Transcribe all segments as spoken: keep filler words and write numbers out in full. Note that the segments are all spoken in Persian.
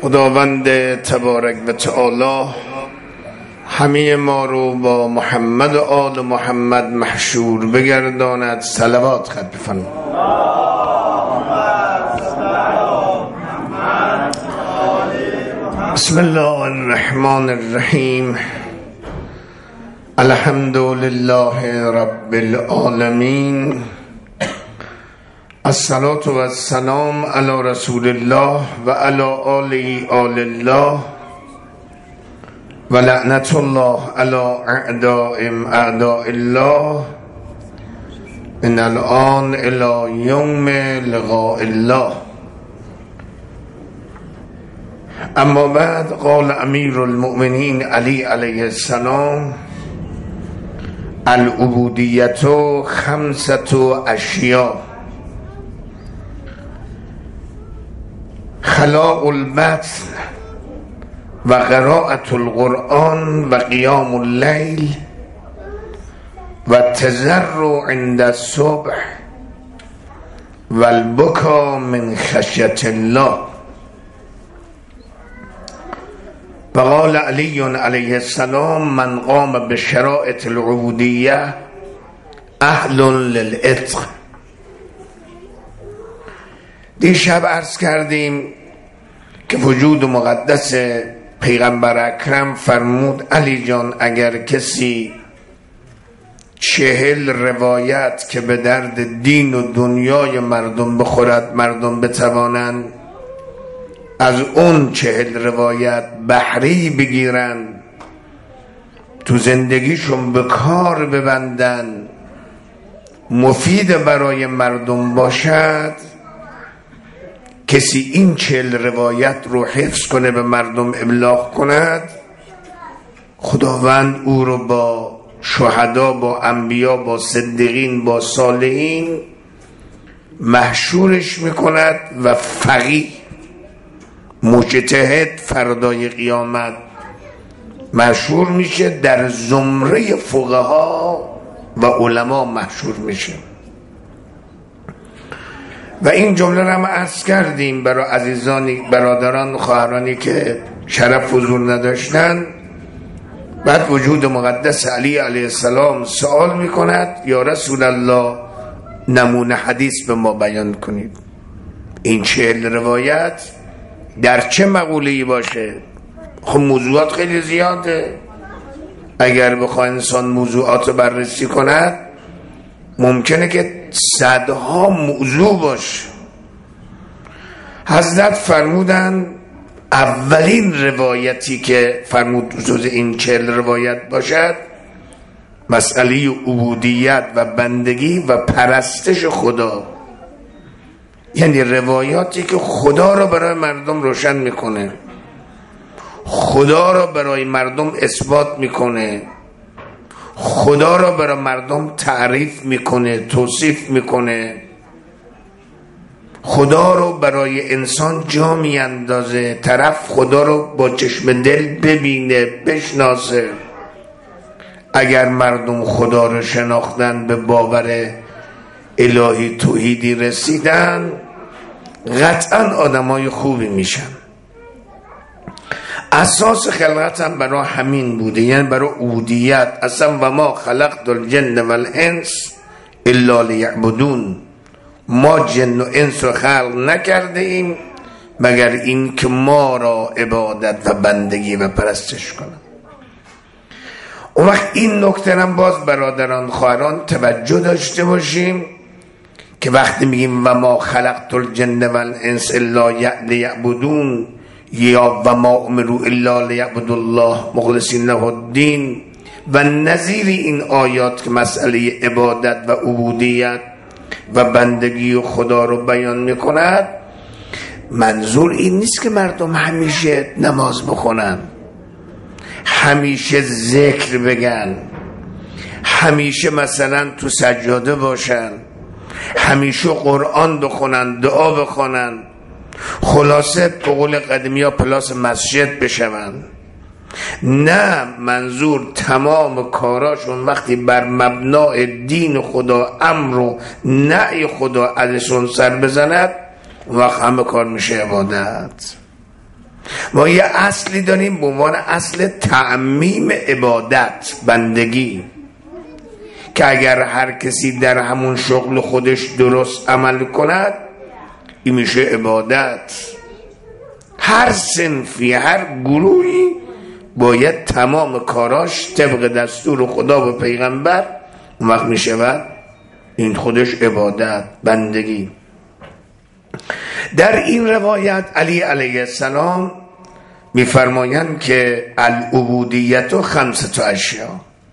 خداوند تبارک و تعالی همه ما رو با محمد و آل محمد محشور بگرداند. صلوات خط بفرمایید. بسم الله الرحمن الرحیم. الحمد لله رب العالمین. الصلاة و السلام علی رسول الله و علی آله آل الله و لعنت الله علی اعدائهم اعداء الله من الآن الی یوم لقاء الله. اما بعد، قال امیر المؤمنین علی علیه السلام: العبودیت خمسة اشیاء: خلاء البطن و قراءة القرآن و قیام اللیل و تضرع عند الصبح و البکا من خشیة الله. و قال علی علیه السلام: من قام بشرائط العبودیه اهل للعتق. دیشب عرض کردیم که وجود مقدس پیغمبر اکرم فرمود: علی جان، اگر کسی چهل روایت که به درد دین و دنیای مردم بخورد، مردم بتوانند از اون چهل روایت بهره بگیرن، تو زندگیشون به کار ببندن، مفید برای مردم باشد، کسی این چهل روایت رو حفظ کنه، به مردم ابلاغ کند، خداوند او رو با شهدا، با انبیا، با صدیقین، با صالحین محشورش میکند و فقیه مجتهد فردای قیامت محشور میشه، در زمره فقها و علما محشور میشه. و این جمله را ما عرض کردیم برای عزیزانی، برادران، خواهرانی که شرف حضور نداشتن. بعد وجود مقدس علی علیه السلام سوال میکند: یا رسول الله، نمونه حدیث به ما بیان کنید. این چهل روایت در چه مقوله‌ای باشه؟ خب موضوعات خیلی زیاده. اگر بخواه انسان موضوعات رو بررسی کند، ممکنه که صدها موضوع باشه. حضرت فرمودن اولین روایتی که فرمود جز این چهل روایت باشد، مسئله عبودیت و بندگی و پرستش خدا، یعنی روایاتی که خدا را برای مردم روشن میکنه، خدا را برای مردم اثبات میکنه، خدا را برای مردم تعریف میکنه، توصیف میکنه، خدا رو برای انسان جا میاندازه، طرف خدا رو با چشم دل ببینه، بشناسه. اگر مردم خدا رو شناختن، به باور الهی توحیدی رسیدن، قطعا آدمای خوبی میشن. اساس خلقت هم برای همین بوده، یعنی برای عبودیت. اصلا و ما خلقت الجن والانس الا لیعبدون، ما جن و انس رو خلق نکرده ایم مگر این که ما را عبادت و بندگی و پرستش کنند. اون وقت این نکته هم باز برادران، خواهران توجه داشته باشیم که وقتی میگیم و ما خلقت الجن والانس الا لیعبدون، یا و ما امروا الا لیعبدوا الله مخلصین له الدین و نظیر این آیات که مسئله عبادت و عبودیت و بندگی و خدا رو بیان میکند، منظور این نیست که مردم همیشه نماز بخونن، همیشه ذکر بگن، همیشه مثلا تو سجاده باشن، همیشه قرآن بخونن، دعا بخونن، خلاصه به قول قدیمی ها پلاس مسجد بشون. نه، منظور تمام کاراشون وقتی بر مبنای دین خدا، امر و نهی خدا ازشون سر بزند، وقت همه کار میشه عبادت. ما یه اصلی داریم به عنوان اصل تعمیم عبادت، بندگی، که اگر هر کسی در همون شغل خودش درست عمل کند این میشه عبادت. هر صنفی، هر گروهی باید تمام کاراش طبق دستور خدا و پیغمبر، اون وقت میشود این خودش عبادت، بندگی. در این روایت علی علیه السلام میفرمایند که العبودیت و خمسة اشیاء،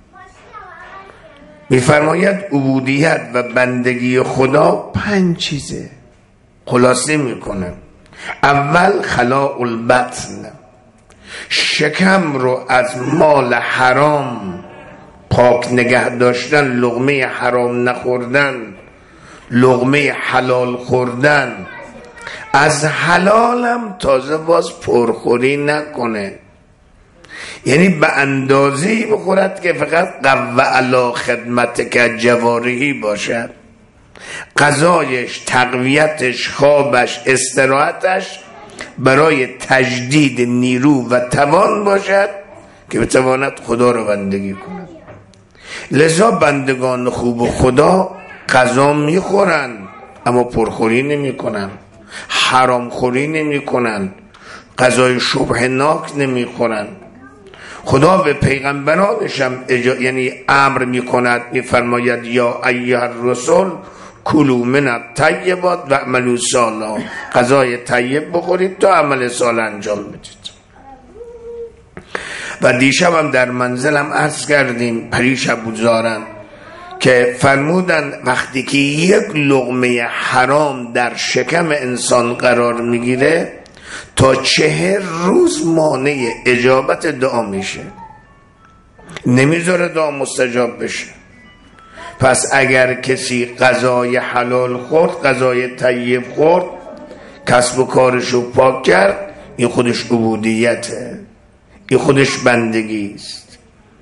میفرماید عبودیت و بندگی خدا پنج چیزه. خلاصه میکنه. اول خلاء البطن، شکم رو از مال حرام پاک نگه داشتن، لقمه حرام نخوردن، لقمه حلال خوردن، از حلالم تازه باز پرخوری نکنه، یعنی به اندازه‌ای بخورد که فقط قوه علی خدمت که جوارحی باشد، غذایش، تقویتش، خوابش، استراحتش برای تجدید نیرو و توان باشد که بتواند خدا رو بندگی کند. لذا بندگان خوب خدا غذا میخورن اما پرخوری نمی کنن، حرام خوری نمی کنن، غذای شبه ناک نمی خورن. خدا به پیغمبرانش هم اجا... یعنی امر می کند، می فرماید یا ایها الرسول کلوا من الطیبات و اعملوا صالحا، غذای طیب بخورید تا عمل صالح انجام بدید. و دیشب هم در منزلم عرض کردیم پریشب بزارن که فرمودن وقتی که یک لقمه حرام در شکم انسان قرار میگیره تا چهر روز مانع اجابت دعا میشه، نمیذاره دعا مستجاب بشه. پس اگر کسی غذای حلال خورد، غذای طیب خورد، کسب و کارشو پاک کرد، این خودش عبودیته، این خودش بندگی است.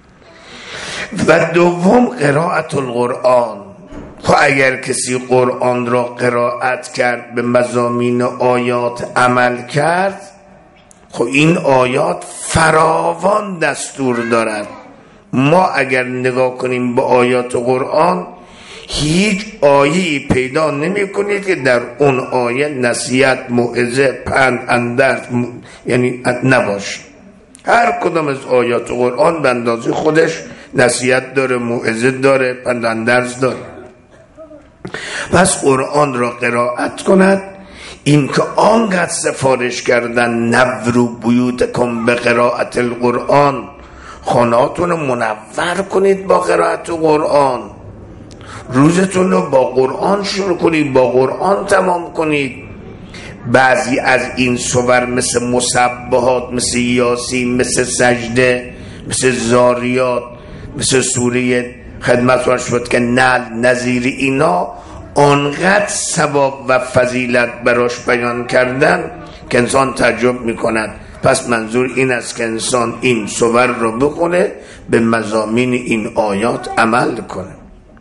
و دوم قرائت القرآن. خب اگر کسی قرآن را قرائت کرد، به مضامین آیات عمل کرد، خب این آیات فراوان دستور دارد. ما اگر نگاه کنیم به آیات قرآن، هیچ آیه‌ای پیدا نمی کنید که در اون آیه نصیحت، موعظه، پند، اندرز م... یعنی نباشه. هر کدام از آیات قرآن به اندازه خودش نصیحت داره، موعظه داره، پند اندرز داره. پس قرآن را قرائت کند. این که آنقدر سفارش کردن نورو بیوتکم به قرائت القرآن، خانهاتون رو منور کنید با قرائت قرآن، روزتون رو با قرآن شروع کنید، با قرآن تمام کنید. بعضی از این سور مثل مسبحات، مثل یاسین، مثل سجده، مثل زاریات، مثل سوره خدمت شد که نل، نظیر اینا آنقدر ثواب و فضیلت براش بیان کردن که انسان تعجب میکند. پس منظور این است که انسان این سور رو بخونه، به مضامین این آیات عمل کنه.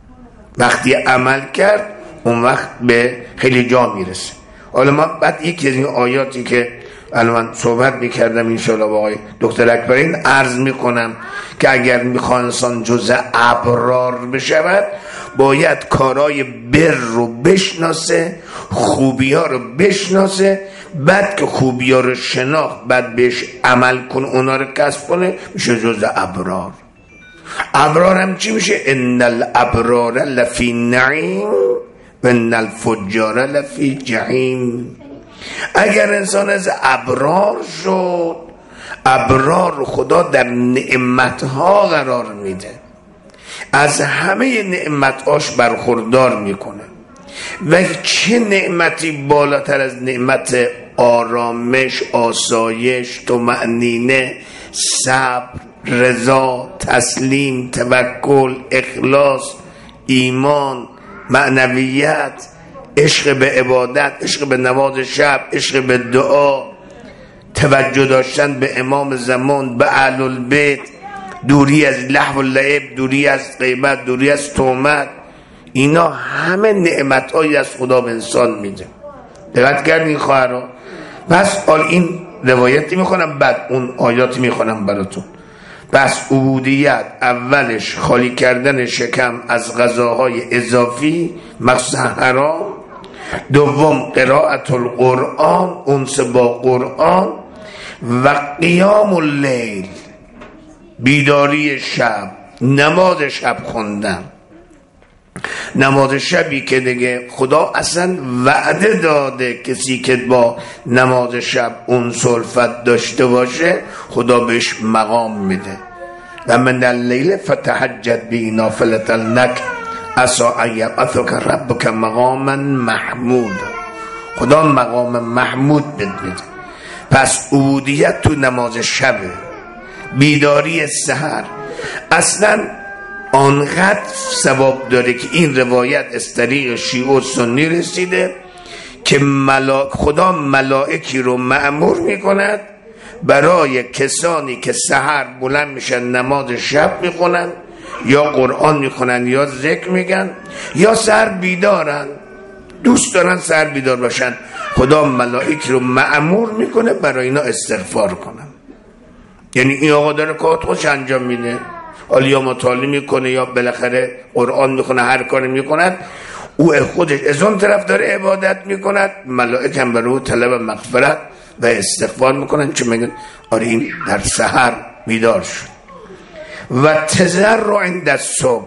وقتی عمل کرد اون وقت به خیلی جا میرسه. حالا ما بعد یکی از این آیاتی که الان من صحبت میکردم انشاءالله با آقای دکتر اکبرین عرض میکنم که اگر میخواد انسان جزء ابرار بشود، باید کارای بر رو بشناسه، خوبی ها رو بشناسه. بعد که خوبی ها رو شناخت، بعد بهش عمل کن، اونا رو کسب کنه، میشه جزء ابرار. ابرار هم چی میشه؟ ان الابرار لفی نعیم و ان الفجار لفی جحیم. اگر انسان از ابرار شد، ابرار خدا در نعمتها قرار میده، از همه نعمتهاش برخوردار میکنه. و چه نعمتی بالاتر از نعمت آرامش، آسایش، طمأنینه، صبر، رضا، تسلیم، توکل، اخلاص، ایمان، معنویت، عشق به عبادت، عشق به نماز شب، عشق به دعا، توجه داشتن به امام زمان، به اهل البیت، دوری از لهو و لعب، دوری از غیبت، دوری از تهمت. اینا همه نعمت‌هایی از خدا به انسان میده. دقت کردین خواهرها؟ پس حال این روایتی میخونم بعد اون آیات میخونم براتون. پس عبودیت اولش خالی کردن شکم از غذاهای اضافی مخصوصا حرام، دوم قرائت القرآن، انس با قرآن، و قیام اللیل، بیداری شب، نماز شب خوندن. نماز شبی که دیگه خدا اصلا وعده داده کسی که با نماز شب اون سلفت داشته باشه خدا بهش مقام میده. و من اللیل فتهجد به نافلة لک عسى ان یبعثک ربک مقاما محمود. خدا مقام محمود بده. پس عبودیت تو نماز شبه، بیداری سحر. اصلا آنقدر ثواب داره که این روایت از طریق شیعه و سنی رسیده که ملا... خدا ملائکی رو مأمور میکند برای کسانی که سحر بلند میشن نماز شب میخونن یا قرآن میخونن یا ذکر میگن یا سحر بیدارن، دوست دارن سحر بیدار باشن، خدا ملائکی رو مأمور میکنه برای اینا استغفار کنن. یعنی این آقا داره کارت خوش انجام میده، یا مطالعه میکنه یا بالاخره قرآن میخونه، هر کاری میکند، او خودش از اون طرف داره عبادت میکند، ملائکه هم برای او طلب مغفرت و استغفار میکنن، چون میگن آره این در سحر بیدار شد. و تضرع عند الصبح،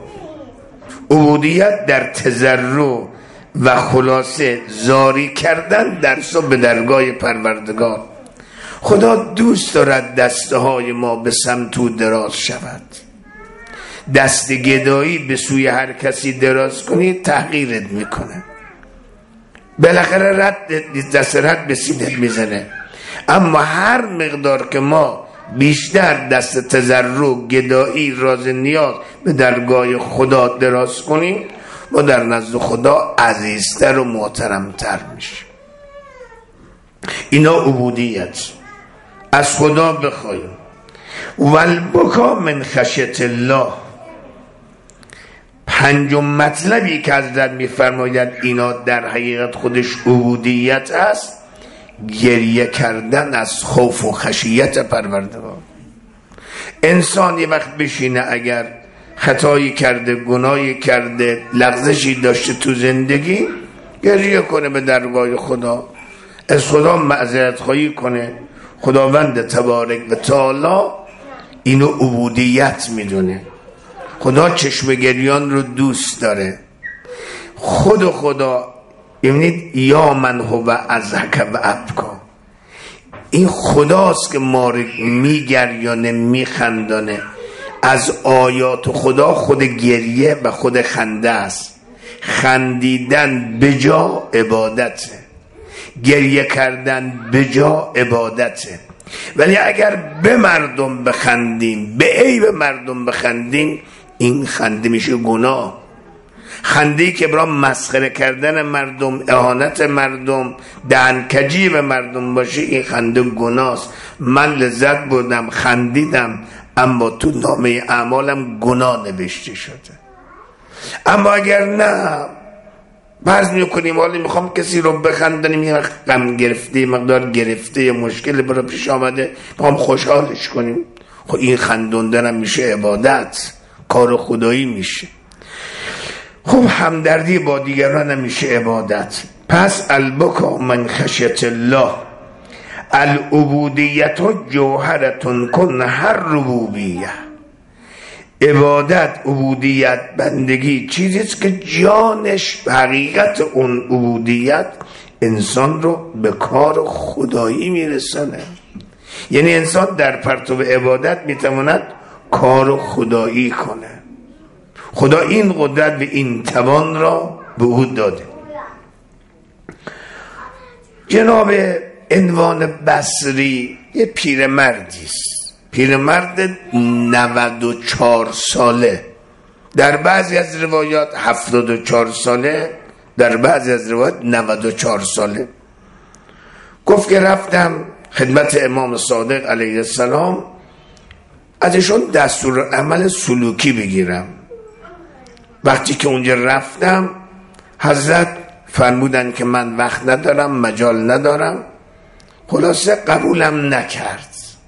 عبودیت در تضرع و خلاصه زاری کردن در صبح درگاه پروردگار. خدا دوست دارد دسته های ما به سمت او دراز شود. دست گدایی به سوی هر کسی دراز کنی تحقیرت میکنه، بالاخره رد دست رد به سینت میزنه. اما هر مقدار که ما بیشتر دست تضرع، گدایی، راز نیاز به درگاه خدا دراز کنیم ما در نزد خدا عزیزتر و محترمتر میشه. اینا عبودیت. از خدا بخوایم. والبکا من خشیت الله، پنجم مطلبی که حضرت میفرماید اینا در حقیقت خودش عبودیت است، گریه کردن از خوف و خشیت پروردگار. انسان یه وقت بشینه اگر خطایی کرده، گناهی کرده، لغزشی داشته تو زندگی، گریه کنه به درگاه خدا، از خدا معذرت خواهی کنه. خداوند تبارک و تعالی اینو عبودیت میدونه. خدا چشم گریان رو دوست داره. خود خدا ببینید یا من هو ازهک و ابکا، این خداست که ما رو میگریانه، میخندانه. از آیات خدا خود گریه و خود خنده است. خندیدن بجا عبادته، گریه کردن بجا عبادته. ولی اگر به مردم بخندیم، به عیب مردم بخندیم، این خنده میشه گناه. خنده‌ای که برای مسخره کردن مردم، اهانت مردم، دهنکجی به مردم باشه، این خنده گناست. من لذت بردم، خندیدم، اما تو نامه اعمالم گناه نوشته شده. اما اگر نه، فرض میکنیم حالا میخوام کسی رو بخندانیم، یه غم گرفته، مقدار گرفته، یه مشکل برای پیش آمده، میخوام خوشحالش کنیم، خب این خندوندن میشه عبادت، کار خدایی میشه. خب همدردی با دیگران نمیشه عبادت. پس البکا من خشیت الله، العبودیت جوهرتون کن هر ربوبیه. عبادت، عبودیت، بندگی چیزیست که جانش، حقیقت اون عبودیت انسان رو به کار خدایی میرسانه. یعنی انسان در پرتو عبادت میتواند کار خدایی کنه. خدا این قدرت و این توان را به او داده. جناب عنوان بصری یه پیرمردی است، پیرمرد نود و چهار ساله، در بعضی از روایات هفتاد و چهار ساله، در بعضی از روایات نود و چهار ساله. گفت که رفتم خدمت امام صادق علیه السلام ازشون دستور عمل سلوکی بگیرم. وقتی که اونجا رفتم حضرت فرمودن که من وقت ندارم، مجال ندارم. خلاصه قبولم نکرد.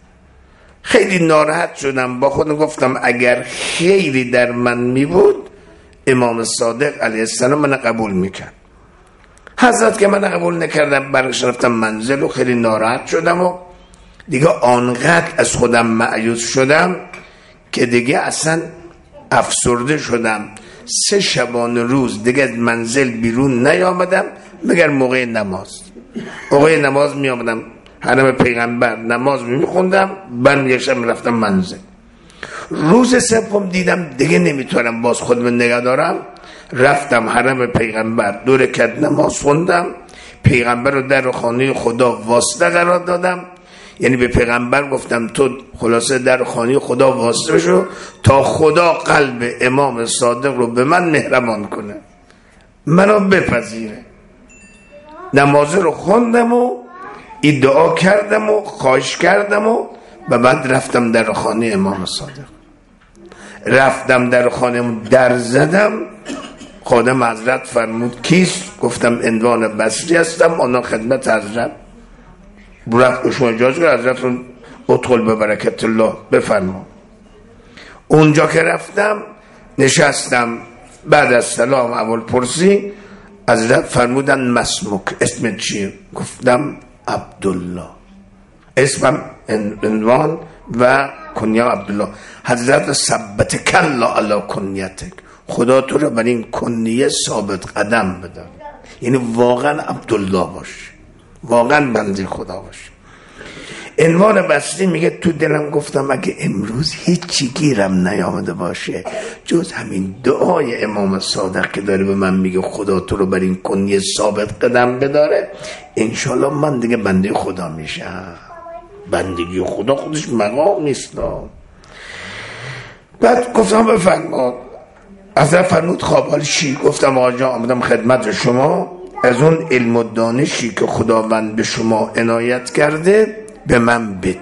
خیلی ناراحت شدم، با خودم گفتم اگر خیری در من می بود امام صادق علیه السلام من قبول میکرد. حضرت که من قبول نکردم، برگشتم رفتم منزل و خیلی ناراحت شدم و دیگه آنقدر از خودم مایوس شدم که دیگه اصلا افسرده شدم. سه شبانه روز دیگه منزل بیرون نیامدم مگر موقع نماز. موقع نماز می آمدم حرم پیغمبر نماز می خوندم، برمیگشتم رفتم منزل. روز سوم دیدم دیگه نمیتونم باز خودم نگه دارم، رفتم حرم پیغمبر دو رکعت نماز خوندم، پیغمبر رو در خانه خدا واسطه قرار دادم. یعنی به پیغمبر گفتم تو خلاصه در خانه خدا واسطه شو تا خدا قلب امام صادق رو به من مهربان کنه، منو بپذیره. نماز رو خوندم و ادعا کردم و خواهش کردم و و بعد رفتم در خانه امام صادق. رفتم در خانه در زدم، خادم حضرت فرمود کیست؟ گفتم عنوان بصری هستم، آنها خدمت حضرت. برفت شما اجازه که حضرت رو ادخل به برکت الله بفرما. اونجا که رفتم نشستم، بعد از سلام اول پرسی حضرت فرمودن مسموک، اسم چیه؟ گفتم عبدالله، اسمم عنوان و کنیا عبدالله. حضرت ثبت کلا علی کنیتک، خدا تو رو بر این کنیه ثابت قدم بده، یعنی واقعا عبدالله باش، واقعا بنده خدا باش. عنوان بصری میگه تو دلم گفتم اگه امروز هیچی گیرم نیامده باشه جز همین دعای امام صادق که داره به من میگه خدا تو رو بر این کنیه ثابت قدم بداره، انشالله من دیگه بنده خدا میشم. بندگی خدا خودش مقام نیست. بعد گفتم بفرما. حضرت فرمود خواب حال چی؟ گفتم آقا جان آمدم خدمت شما، از اون علم و دانشی که خداوند به شما عنایت کرده به من بدی.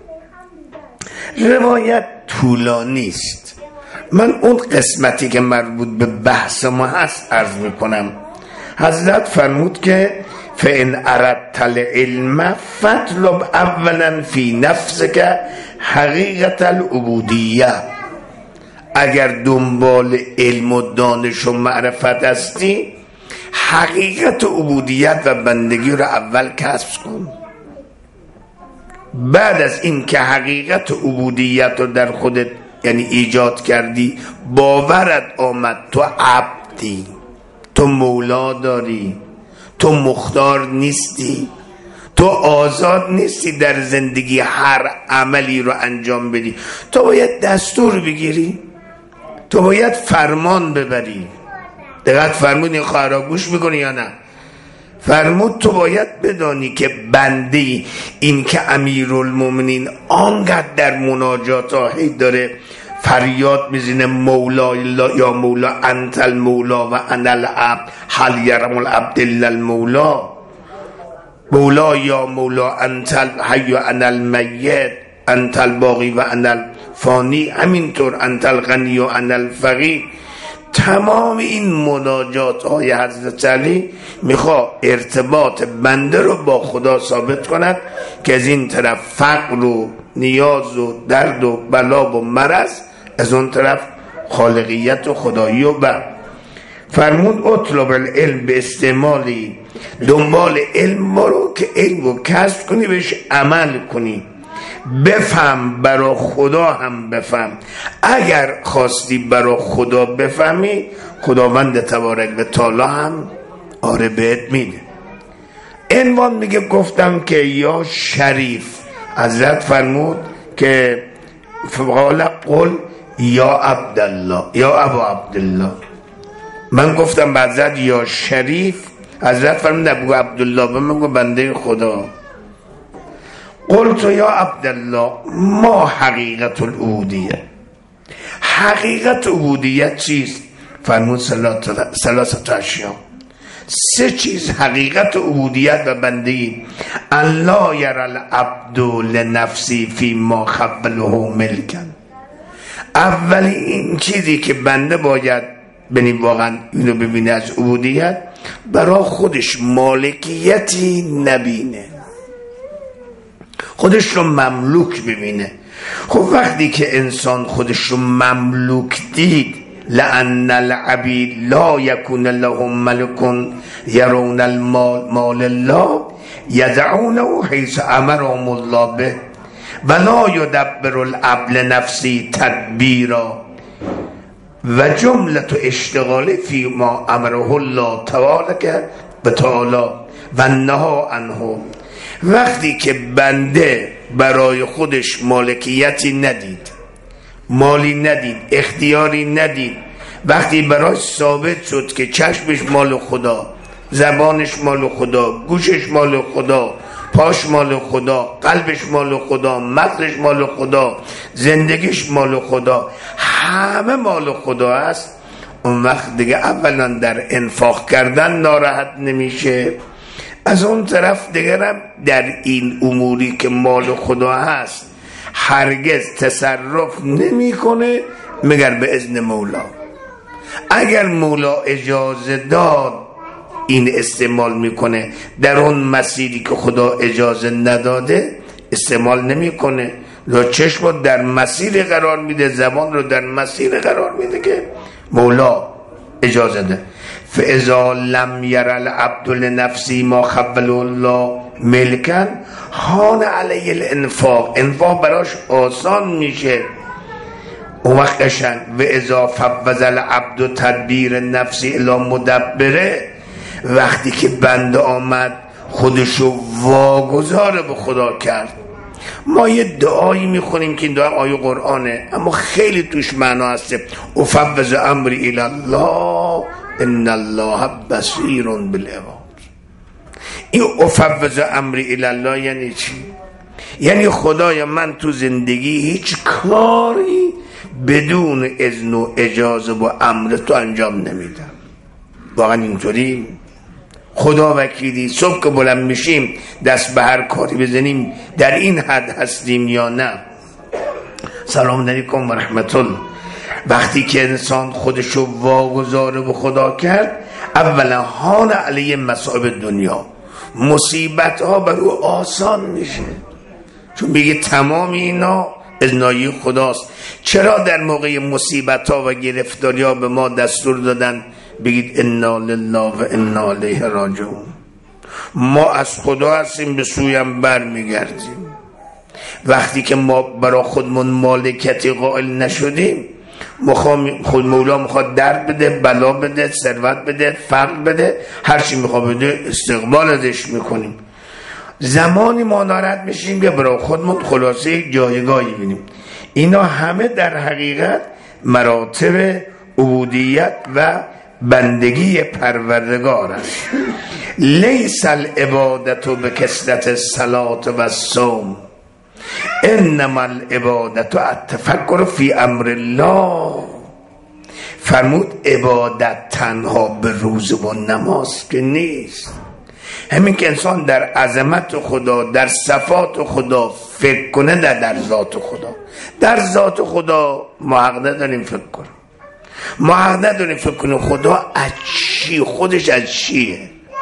روایت طولانی است، من اون قسمتی که مربوط به بحث ما هست عرض میکنم. حضرت فرمود که فإن اردت العلم فاطلب اولا فی نفسک حقیقت العبودیه. اگر دنبال علم و دانش و معرفت هستی، حقیقت عبودیت و بندگی رو اول کسب کن. بعد از این که حقیقت عبودیت رو در خودت یعنی ایجاد کردی، باورت آمد تو عبدی، تو مولا داری، تو مختار نیستی، تو آزاد نیستی در زندگی هر عملی رو انجام بدی، تو باید دستور بگیری، تو باید فرمان ببری. دقیق فرمود این خواهر گوش میکنی یا نه؟ فرمود تو باید بدانی که بنده این که امیرالمومنین آنقدر در مناجات هی داره فریاد میزنه مولا یا مولا انت المولا و انا العبد هل یرم العبد الا المولا، مولا یا مولا انت الحی و انا المیت، انت الباقی و انا الفانی، همینطور انت الغنی و انا الفقیر. تمام این مناجات های حضرت علی میخواد ارتباط بنده رو با خدا ثابت کند که از این طرف فقر و نیاز و درد و بلا و مرض، از اون طرف خالقیت و خدایی و بر. فرمود اطلب العلم به استعمالی، دنبال علم برو که علم رو کسب کنی، بهش عمل کنی، بفهم برا خدا هم بفهم. اگر خواستی برا خدا بفهمی، خداوند تبارک و تعالی هم آره بهت میده. عنوان میگه گفتم که یا شریف، حضرت فرمود که فقال قل یا عبدالله یا ابا عبدالله. من گفتم بعد حضرت یا شریف، حضرت فرمود ابو عبدالله، و من گفتم بنده خدا. قلت یا عبدالله ما حقیقت العبودیه، حقیقت عبودیت چیست؟ فرمود ثلاثت اشیاء، سه چیز حقیقت عبودیت و بندگی. الله یر العبد لنفسی فی ما خبله ملکن. اولی این چیزی که بنده باید ببین واقعا اینو ببینه از عبودیت، برای خودش مالکیتی نبینه. خودش رو مملوک ببینه. خب وقتی که انسان خودش رو مملوک دید، لأن العبید لا یکون لهم ملک یرون المال مال الله یدعونه حیث امرهم الله به ولا یدبر العبد نفسی تدبیرا و جملت اشتغال فی ما امره الله تعالی به تعالی و نها عنه. وقتی که بنده برای خودش مالکیتی ندید، مالی ندید، اختیاری ندید، وقتی برای ثابت شد که چشمش مال خدا، زبانش مال خدا، گوشش مال خدا، پاش مال خدا، قلبش مال خدا، مغزش مال خدا، زندگیش مال خدا، همه مال خدا است، اون وقت دیگه اولا در انفاق کردن ناراحت نمیشه، از اون طرف دیگرم در این اموری که مال خدا هست هرگز تصرف نمیکنه مگر به اذن مولا. اگر مولا اجازه داد این استعمال میکنه، در اون مسیری که خدا اجازه نداده استعمال نمیکنه. لو چشم رو در مسیر قرار میده، زبان رو در مسیر قرار میده که مولا اجازه ده. فاذا لم یر العبد لنفسی ما خول الله ملکن هان علیه الانفاق، انفاق براش آسان میشه. اون وقت قشنگ و اذا فوض العبد تدبیر نفسی الی مدبره، وقتی که بنده آمد خودشو واگذار به خدا کرد. ما یه دعایی میخونیم که این دعا آیه قرآنه اما خیلی توش معنا هسته، افوض امری الی الله ان الله بصیر بالعباد. این افوض امری الی الله یعنی چی؟ یعنی خدایا من تو زندگی هیچ کاری بدون اذن و اجازه و امر تو انجام نمیدم. واقعا اینطوری؟ خدا وکیلی صبح که بلند میشیم دست به هر کاری بزنیم در این حد هستیم یا نه؟ سلام علیکم و رحمت الله. وقتی که انسان خودشو واگذار به خدا کرد، اولا هان علیه مصائب دنیا، مصیبت ها بر او آسان میشه، چون میگه تمام اینا اذنایی خداست. چرا در موقع مصیبت ها و گرفتاری ها به ما دستور دادن بگید انا لله و انا الیه راجعون؟ ما از خدا هستیم به سویم بر میگردیم. وقتی که ما برای خودمون مالکیتی قائل نشدیم، خود مولا میخواد درد بده، بلا بده، ثروت بده، فقر بده، هر چی میخواد بده استقبال ازش میکنیم. زمانی ما ناراحت میشیم که برای خودمون خلاصه جایگاهی بینیم. اینا همه در حقیقت مراتب عبودیت و بندگی پروردگار است. لیس العبادت بکثرت الصلاة و الصوم انما العبادت التفکر فی امر الله. فرمود عبادت تنها به روزه و نماز که نیست. همین که انسان در عظمت خدا، در صفات خدا فکر کنه، در, در ذات خدا. در ذات خدا ما حق نداریم فکر کنیم، ما حق نداریم فکر کنیم خدا از چی، خودش از چیه،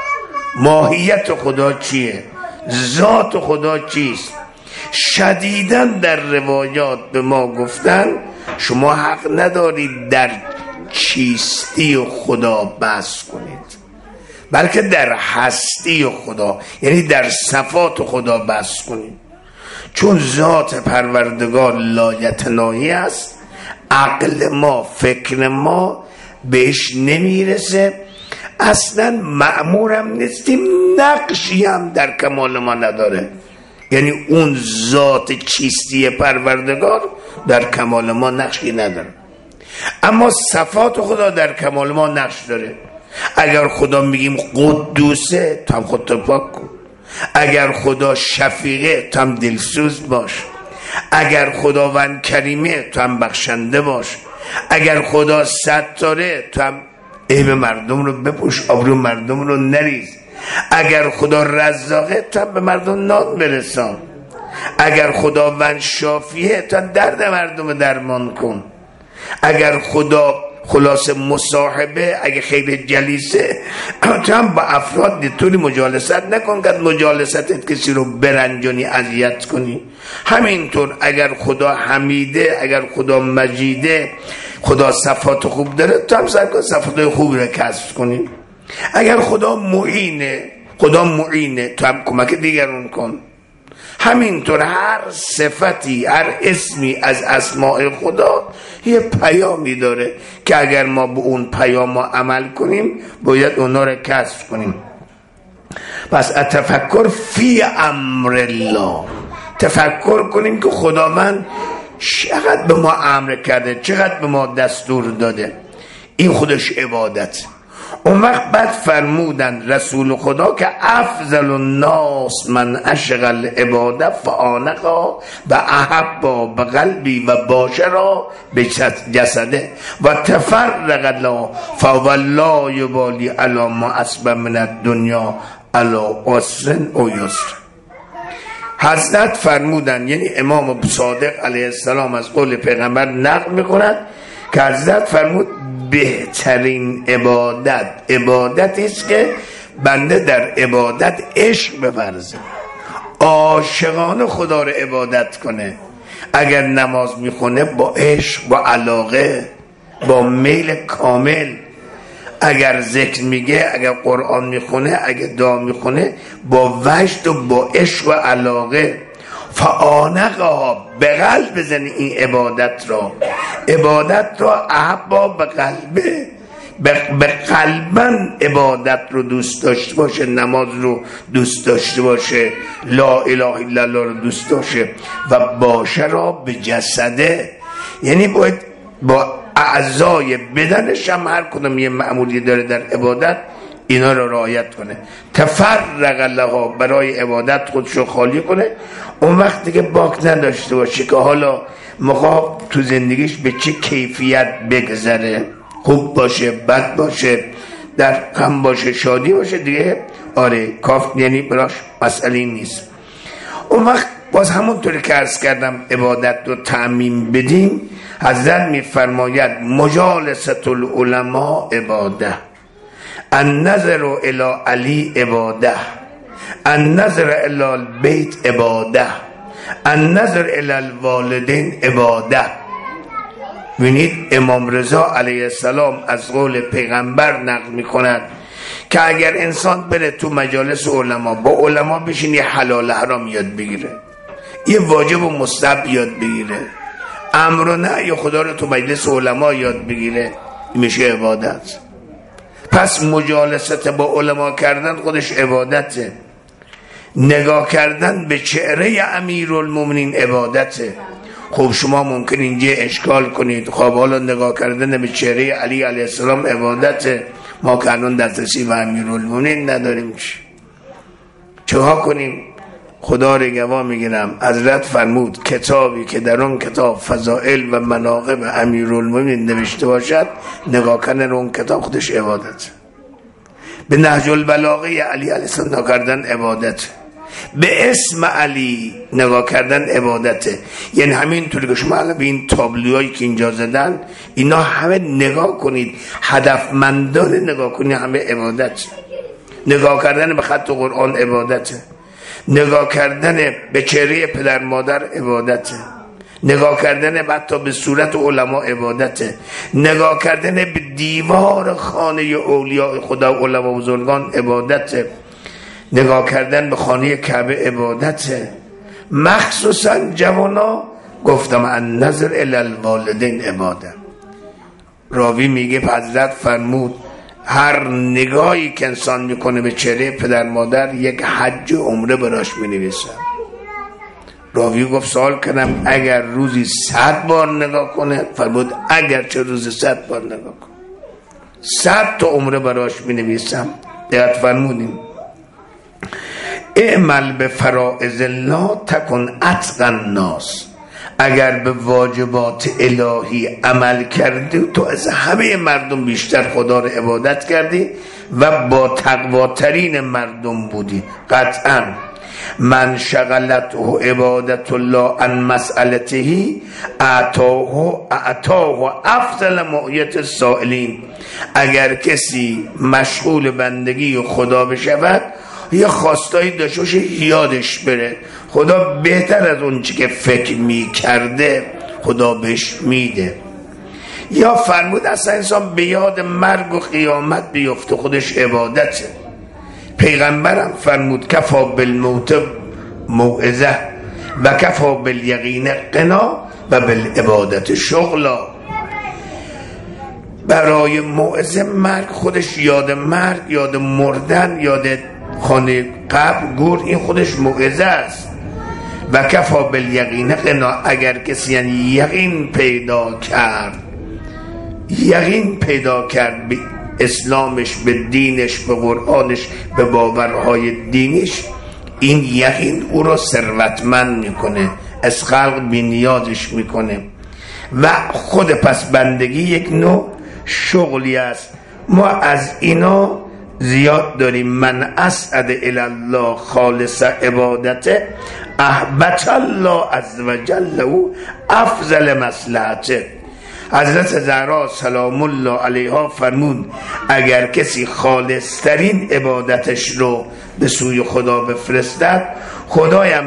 ماهیت خدا چیه، ذات خدا چیست. شدیداً در روایات به ما گفتن شما حق ندارید در چیستی خدا بحث کنید، بلکه در هستی خدا، یعنی در صفات خدا بحث کنید. چون ذات پروردگار لایتناهی است، عقل ما، فکر ما بهش نمیرسه، اصلا مأمورم نیستیم، نقشی هم در کمال ما نداره. یعنی اون ذات چیستی پروردگار در کمال ما نقشی نداره، اما صفات خدا در کمال ما نقش داره. اگر خدا میگیم قدوسه، تو هم خودتو پاک کن. اگر خدا شفیقه، تو هم دلسوز باش. اگر خداوند کریمه، تو هم بخشنده باش. اگر خدا ستاره، تو هم عیب مردم رو بپوش، آبرو مردم رو نریز. اگر خدا رزاقه، تو هم به مردم نان برسان. اگر خداوند شافیه، تو درد مردم درمان کن. اگر خدا خلاصه مصاحبه اگه خیلی جلیسه تو هم با افراد طوری مجالست نکن که مجالستت کسی رو برنجونی اذیت کنی. همینطور اگر خدا حمیده، اگر خدا مجیده، خدا صفات خوب داره، تو هم سعی کن صفات خوب رو کسب کنی. اگر خدا معینه، خدا معینه، تو هم کمک دیگرون کن. همینطور هر صفتی، هر اسمی از اسماء خدا یه پیامی داره که اگر ما به اون پیام عمل کنیم باید اونا رو کسب کنیم. پس تفکر فی امر الله، تفکر کنیم که خداوند چقدر به ما امر کرده، چقدر به ما دستور داده. این خودش عبادت. اون وقت بعد فرمودن رسول خدا که افضل الناس من اشغل عباده فآنقا و احبا به قلبی و باشرا به جسده و تفرق الله فوالله یبالی علی ما اسبب من الدنیا علی عسر او یسر. حضرت فرمودن، یعنی امام صادق علیه السلام از قول پیغمبر نقل میکند که حضرت فرمود بهترین عبادت عبادتی است که بنده در عبادت عشق بورزه، عاشقانه خدا رو عبادت کنه. اگر نماز میخونه با عشق، با علاقه، با میل کامل. اگر ذکر میگه، اگر قرآن میخونه، اگر دعا میخونه با وجد و با عشق و علاقه. فآنقها به قلب بزنی این عبادت را، عبادت را احبا به قلبه، به قلبن عبادت رو دوست داشته باشه، نماز رو دوست داشته باشه، لا اله الا الله رو دوست داشته و باشه را به جسده، یعنی باید با اعضای بدنش هم هر کدوم یه معمولی داره در عبادت اینا رو رعایت کنه. تفرق الله برای عبادت خودشو خالی کنه. اون وقتی که باک نداشته باشه که حالا مخواه تو زندگیش به چه کیفیت بگذره، خوب باشه، بد باشه، در غم باشه، شادی باشه، دیگه آره کاف، یعنی براش مسئله نیست. اون وقت باز همونطوری که عرض کردم عبادت رو تعمیم بدیم. حضرت میفرماید مجالست العلماء عباده، النظر الی علی عباده، النظر الی البیت عباده، النظر الی الوالدین عباده. ببینید امام رضا علیه السلام از قول پیغمبر نقل میکند که اگر انسان بره تو مجالس علما، با علما بشین یه حلال حرام یاد بگیره، یه واجب و مستحب یاد بگیره، امر و نهی خدا رو تو مجلس علما یاد بگیره، میشه عبادت. پس مجالست با علما کردن خودش عبادته. نگاه کردن به چهره امیرالمومنین عبادته. خب شما ممکن اینجا اشکال کنید، خب حالا نگاه کردن به چهره علی علیه السلام عبادته، ما که الان دسترسی به امیرالمومنین نداریم، چه کنیم؟ خدا رو گواه میگیرم حضرت فرمود کتابی که در اون کتاب فضائل و مناقب امیرالمومنین نوشته باشد، نگاه کردن اون کتاب خودش عبادت. به نهج البلاغه علی علیه السلام نگاه کردن عبادت، به اسم علی نگاه کردن عبادته. یعنی همینطوری که شما الان به این تابلوهایی که اینجا زدن اینا همه نگاه کنید، هدفمندانه نگاه کنید، همه عبادت. نگاه کردن به خط قرآن عبادته، نگاه کردن به چهره پدر مادر عبادته، نگاه کردن حتی به صورت علما عبادته، نگاه کردن به دیوار خانه اولیاء خدا و علما بزرگان عبادته، نگاه کردن به خانه کعبه عبادته. مخصوصا جوانا گفتم ان نظر الی الوالدین عباده. راوی میگه حضرت فرمود هر نگاهی که انسان میکنه به چهره پدر مادر یک حج و عمره براش مینویسن. راوی گفت سوال کردم اگر روزی صد بار نگاه کنه؟ فرمود اگر چه روزی صد بار نگاه کنه صد تا عمره براش مینویسم. دقت فرمودیم اعمل به فرائض الله تکن اتقی الناس. اگر به واجبات الهی عمل کردی تو از همه مردم بیشتر خدا رو عبادت کردی و با تقواترین مردم بودی قطعا. من شغلته عبادت الله عن مسئلته اعطاه اعطاه افضل معیت السائلین. اگر کسی مشغول بندگی خدا بشود یه خواستایی داشته باشه یادش بره خدا بهتر از اون چی که فکر می کرده خدا بهش میده. یا فرمود اصلا انسان به یاد مرگ و قیامت بیفته خودش عبادته. پیغمبرم فرمود کفا بالموت موعظه و کفا بالیقین قنا و بالعبادت شغلا. برای موعظه مرگ خودش یاد مرگ، یاد مردن، یاد خانه قبر گور، این خودش موعظه است. و کفا بالیقین قنا، اگر کسی یعنی یقین پیدا کرد یقین پیدا کرد به اسلامش، به دینش، به قرآنش، به باورهای دینش، این یقین او را ثروتمند میکنه، از خلق بی نیازش میکنه. و خود پس بندگی یک نوع شغلی است. ما از اینا زیاد داریم. من اسعد الی الله خالص عبادته احبط الله عز وجل او افضل مصلحته. حضرت زهرا سلام الله علیها فرمود اگر کسی خالص ترین عبادتش رو به سوی خدا بفرستد خدایم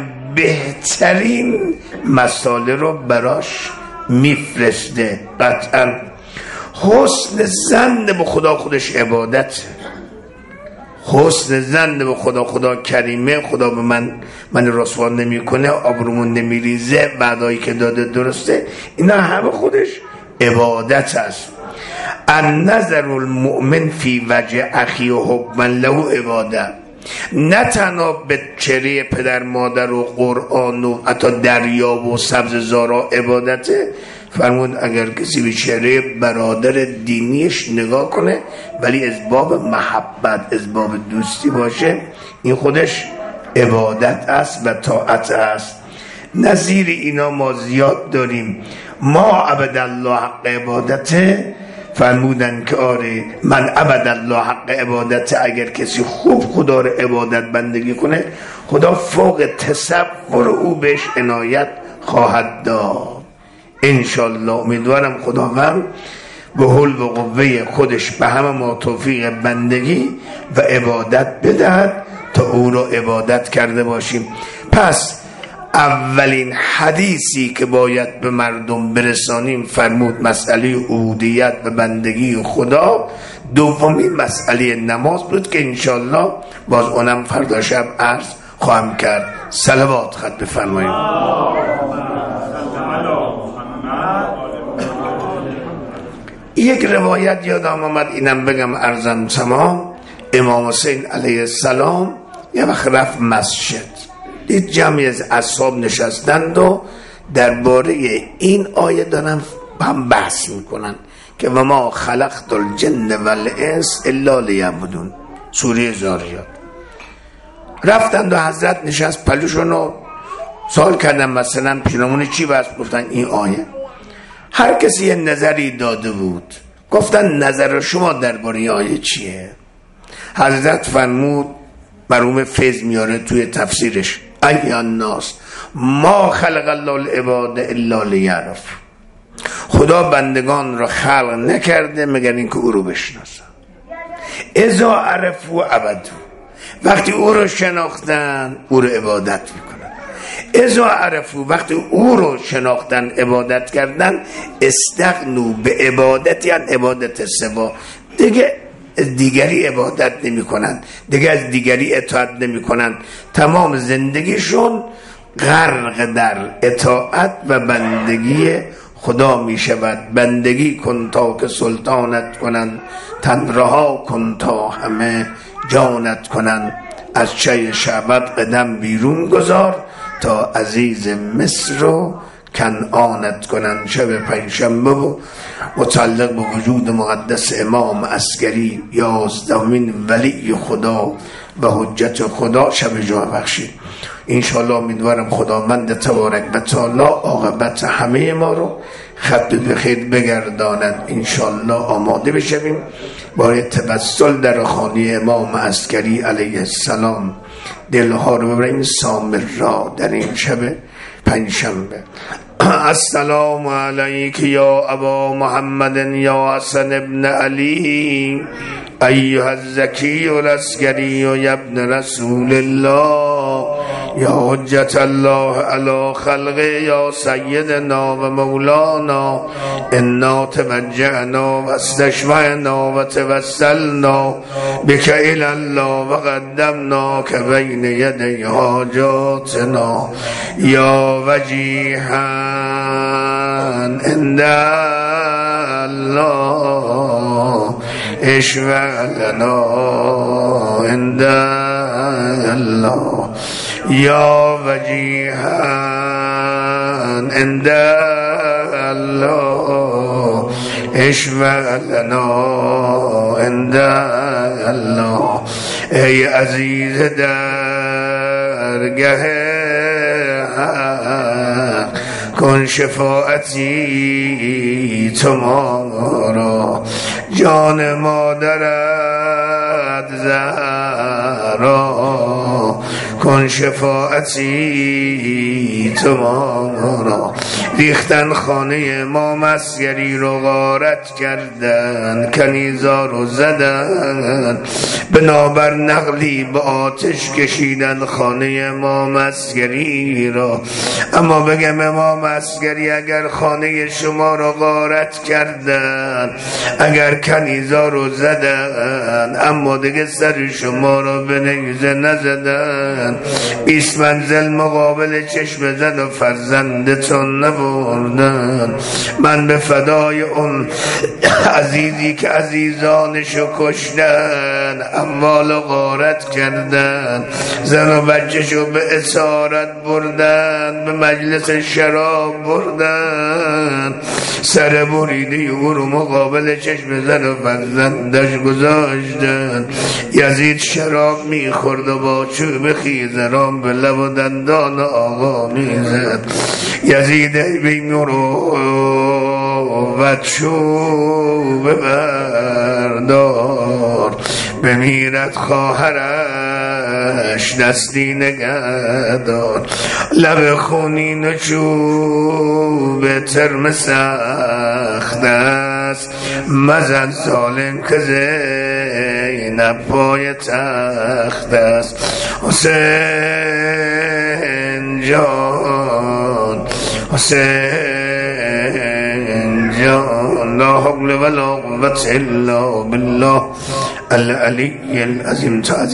بهترین مساله رو براش میفرسته. قطعا حسن ظن به خدا خودش عبادت. حسن ظن به خدا، خدا کریمه، خدا به من من رسوا نمیکنه، آبرومون نمیریزه، بعدایی که داده درسته، اینا همه خودش عبادت است. النظر المؤمن فی وجه اخی و حکما له عباده. نه تنها به چهره پدر مادر و قرآن و حتی دریا و سبز زارا عبادته. فرمود اگر کسی به چهره برادر دینیش نگاه کنه ولی از باب محبت، از باب دوستی باشه، این خودش عبادت است و طاعت است. نظیر اینا ما زیاد داریم. ما عبد الله حق عبادته، فرمودن که آره من عبد الله حق عبادته، اگر کسی خوب خدا رو عبادت بندگی کنه خدا فوق تصور او بهش عنایت خواهد داد انشالله. امیدوارم خداوند به حول و قوه خودش به همه ما توفیق بندگی و عبادت بدهد تا او رو عبادت کرده باشیم. پس اولین حدیثی که باید به مردم برسانیم فرمود مسئله عبودیت و بندگی خدا. دومین مسئله نماز بود که انشالله باز اونم فردا شب عرض خواهم کرد. صلوات خط بفرمایید. یک روایت یادم آمد اینم بگم عرضم تمام. امام حسین علیه السلام یه وقت رفت مسجد، دید جمعی از اصحاب نشستند و درباره این آیه دارن هم بحث میکنن که و ما خلقت الجن والانس الا لیعبدون، سوره زاریات. رفتند و حضرت نشست پلوشون رو سوال کردن مثلا پیرامون چی بس؟ گفتن این آیه. هر کسی یه نظری داده بود، گفتن نظر شما درباره این آیه چیه؟ حضرت فرمود، مرحوم فیض میاره توی تفسیرش، ایها الناس ما خلق الله العباد الا لیعرف، خدا بندگان را خلق نکرده مگر اینکه او رو بشناسن. اذا عرفوا عبدوا، وقتی او رو شناختن او رو عبادت میکنن. اذا عرفوا، وقتی او رو شناختن عبادت کردن. استغنوا به عبادت، یعنی عبادت سوا، دیگه دیگری عبادت نمی کنن، دیگه از دیگری اطاعت نمی کنن. تمام زندگیشون غرق در اطاعت و بندگی خدا می شود. بندگی کن تا که سلطانت کنن، تن رها کن تا همه جانت کنن. از چه شعبت قدم بیرون گذار، تا عزیز مصر رو کنعانت کنن. شب پنجشنبه و متعلق به وجود مقدس امام عسکری یازدهمین ولی خدا و حجت خدا شب جمعه بخشید. انشالله امیدوارم خداوند تبارک و تعالی عاقبت همه ما رو خط به خیر بگرداند. انشالله آماده بشویم برای توسل در خانه امام عسکری علیه السلام، دلها رو ببریم سامر را در این شب پنجشنبه. السلام علیک یا ابا محمد یا حسن ابن علی ایها الزکی العسکری یا ابن رسول الله یا حجت الله علی خلقه یا سیدنا و مولانا انا توجهنا و استشفعنا و توسلنا بک الی الله و قدمنا که بین یدی حاجاتنا یا وجیها عند الله اشفع لنا عند الله یا وجیها عند الله اشفع لنا عند الله. ای عزیز درگه کن شفاعتی تو ما را، جان مادرت زهرا کن شفاعتی تو ما را. ریختن خانه امام عسکری رو غارت کردن، کنیزا رو زدن، بنابر نقلی به آتش کشیدن خانه امام عسکری را. اما بگم امام عسکری اگر خانه شما رو غارت کردن، اگر کنیزا رو زدن، اما دیگه سر شما رو به نیزه نزدن، بیست منزل مقابل چشم زن و فرزندتون نبردن. من به فدای اون عزیزی که عزیزانشو کشتن، اموال غارت کردن، زن و بچهشو به اسارت بردن، به مجلس شراب بردن، سر بریده او رو مقابل چشم زن و فرزندش گذاشتن. یزید شراب میخورد و با چوب خیزران به لب و دندان آقا میزد. یزید بیمرو و چوب بردار، بمیرد خواهرش دستی نگهدار. لب خونین و چوب ترم سخت است، مزد ظالم که زینب پای تخت است. حسین جان حسین جان لا حول ولا قوة الا بالله العلی العظیم.